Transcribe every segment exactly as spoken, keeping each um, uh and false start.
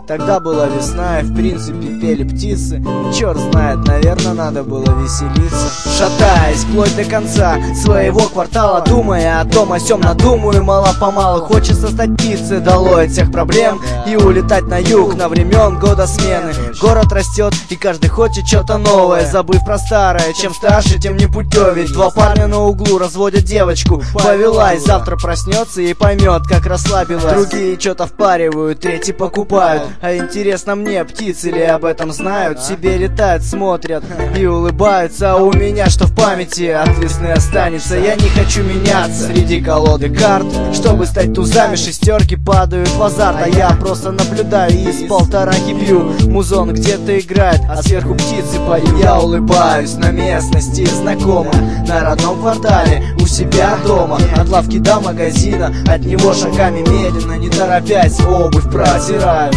Тогда была весна, и в принципе пели птицы. Черт знает, наверное, надо было веселиться. Шатаясь вплоть до конца своего квартала, думая о том, о сём надумаю, мало-помалу хочется стать птицей, долой от всех проблем и улетать на юг, на времен года смены. Город растет, и каждый хочет что-то новое, забыв про старое. Чем старше, тем не путёвей. Два парня на углу разводят девочку, повелась, завтра проснется и поймет, как расслабилась. Другие что-то впаривают, третьи покупают. А интересно мне, птицы ли об этом знают? Себе летают, смотрят и улыбаются. А у меня что в памяти от весны останется? Я не хочу меняться среди колоды карт, чтобы стать тузами. Шестерки падают в азарт, а я просто наблюдаю и из полторахи пью. Музон где-то играет, а сверху птицы поют. Я улыбаюсь на местности знакомо, на родном квартале, у себя дома. От лавки до магазина, от него шагами медленно, не торопясь, обувь протираю.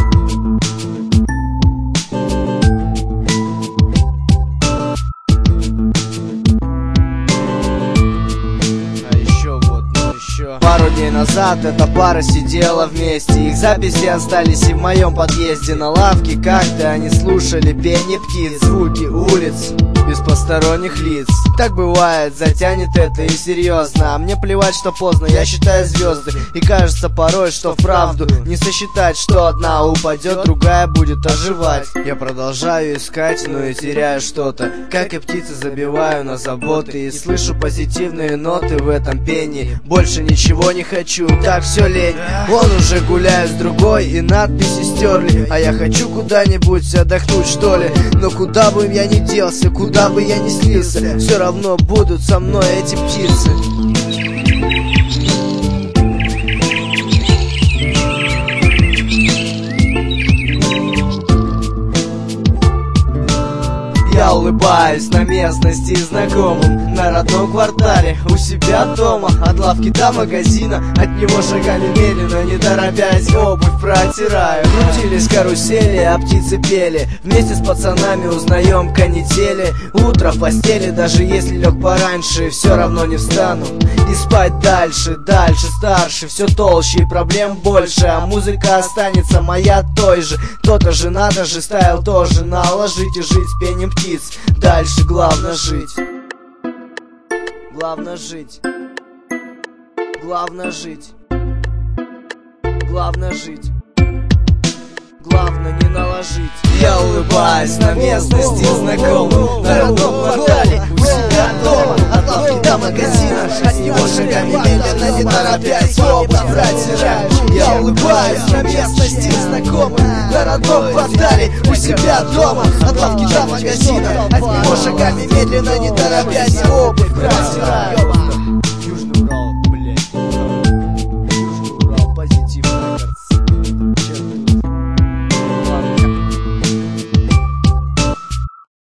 Пару дней назад эта пара сидела вместе. Их записи остались и в моем подъезде. На лавке как-то они слушали пение птиц, звуки улиц без посторонних лиц. Так бывает, затянет это и серьезно. А мне плевать, что поздно, я считаю звезды. И кажется порой, что вправду не сосчитать, что одна упадет, другая будет оживать. Я продолжаю искать, но и теряю что-то. Как и птицы, забиваю на заботы и слышу позитивные ноты в этом пении. Больше ничего не хочу, так все лень. Он уже гуляет с другой и надписи стерли. А я хочу куда-нибудь отдохнуть, что ли. Но куда бы я ни делся, куда бы я ни слился, все равно будут со мной эти птицы. Я улыбаюсь на местности знакомым, на родном квартале, у себя дома. От лавки до магазина, от него шагами медленно, не торопясь, обувь протираю. Крутились карусели, а птицы пели. Вместе с пацанами узнаем канители. Утро в постели, даже если лег пораньше, все равно не встану. И спать дальше, дальше, старше, все толще и проблем больше. А музыка останется моя той же. То-то же надо же, стайл тоже наложить и жить с пением птиц. Дальше главное жить. Главное жить. Главное жить. Главное жить. Главное не наложить. Я улыбаюсь на местности знакомым, на родном квартале, у себя дома. От лавки до магазина, от него шагами медленно, не торопясь, обувь протираю. Я улыбаюсь на местности знакомым, на родном квартале, у себя дома. От лавки до магазина, от него шагами медленно, не торопясь, обувь протираю.